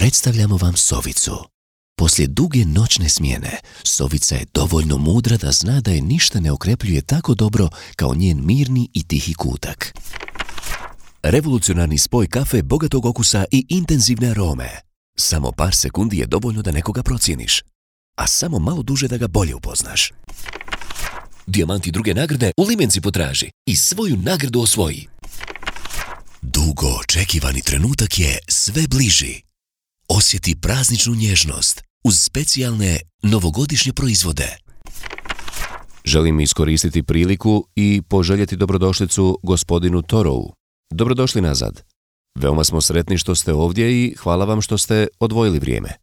Predstavljamo vam sovicu. Poslije duge noćne smjene, sovica je dovoljno mudra da zna da je ništa ne okrepljuje tako dobro kao njen mirni i tihi kutak. Revolucionarni spoj kafe bogatog okusa i intenzivne arome. Samo par sekundi je dovoljno da nekoga procijeniš, a samo malo duže da ga bolje upoznaš. Dijamanti druge nagrade u limenci potraži i svoju nagradu osvoji. Dugo očekivani trenutak je sve bliži. Osjeti prazničnu nježnost uz specijalne novogodišnje proizvode. Želim iskoristiti priliku i poželjeti dobrodošlicu gospodinu Torovu. Dobrodošli nazad. Veoma smo sretni što ste ovdje i hvala vam što ste odvojili vrijeme.